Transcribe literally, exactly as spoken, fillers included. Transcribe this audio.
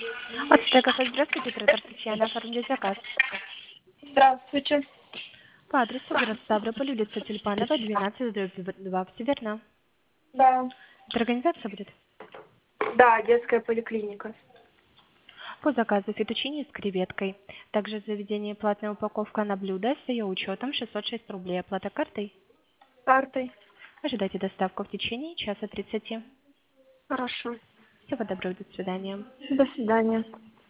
От кафе, здравствуйте, оператор Татьяна, оформлю заказ. Здравствуйте. По адресу город Ставрополь, улица Тюльпанова, двенадцать, дробь два, все верно? Да. Это организация будет? Да, детская поликлиника. По заказу фетучини с креветкой. Также в заведении платная упаковка на блюдо с ее учетом шестьсот шесть рублей. Оплата картой. Картой. Ожидайте доставку в течение часа тридцати. Хорошо. Всего доброго, до свидания. До свидания.